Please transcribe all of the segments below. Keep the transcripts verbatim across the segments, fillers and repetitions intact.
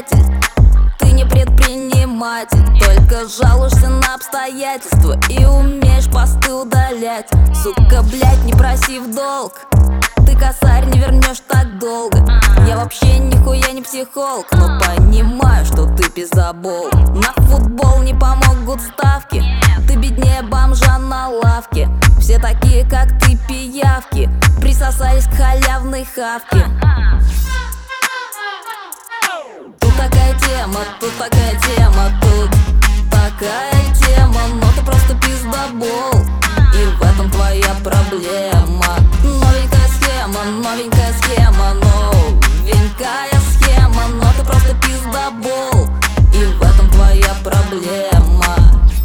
приятель, ты не предприниматель, только жалуешься на обстоятельства и умеешь посты удалять. Сука, блять, не проси в долг, ты косарь не вернешь так долго. Я вообще нихуя не психолог, но понимаю, что ты пиздобол. На футбол не помогут ставки, ты беднее бомжа на лавке. Все такие, как ты, пиявки, присосались к халявной хавке. Тут такая тема, тут такая тема, тут такая тема, но ты просто пиздобол, и в этом твоя проблема. Новенькая схема, новенькая схема, новенькая схема, но ты просто пиздобол, и в этом твоя проблема.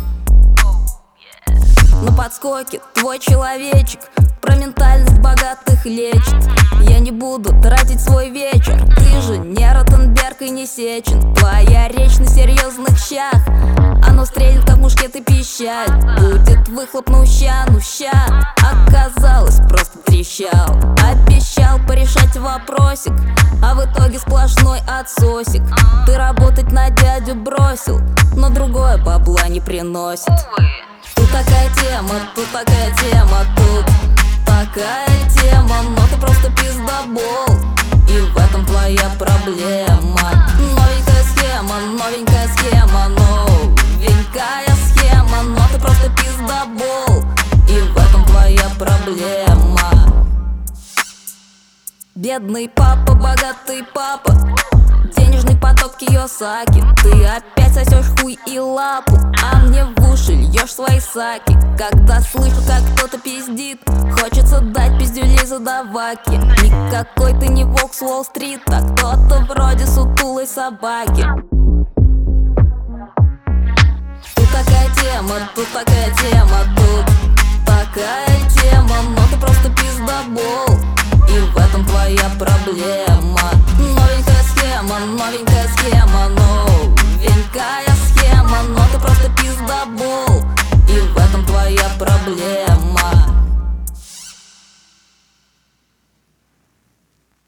На подскоке твой человечек про ментальность богатых лечит. Я не буду тратить свой вечер, ты же не Ротенберг и не Сечин. Твоя речь на серьезных щах, оно стрельнет, как мушкет и пищаль. Будет выхлоп, ну ща, ну ща. Оказалось, просто трещал. Обещал порешать вопросик, а в итоге сплошной отсосик. Ты работать на дядю бросил, но другое бабла не приносит. Тут такая тема, тут такая тема, тут такая тема, но ты просто пиздобол, и в этом твоя проблема. Новенькая схема, новенькая схема, новенькая схема, но ты просто пиздобол, и в этом твоя проблема. Бедный папа, богатый папа, денежный поток Кийосаки. Ты опять сосешь хуй и лапу, а мне в уши льешь свои саки. Когда слышу, как кто-то пиздит, хочется дать пиздюлей за даваки. Никакой ты не волк с Уолл-стрит, а кто-то вроде сутулой собаки. Тут такая тема, тут такая тема, тут такая тема, но ты просто пиздобол, и в этом твоя проблема. Новенькая схема, новенькая схема, новенькая схема, но ты просто пиздобол, и в этом твоя проблема.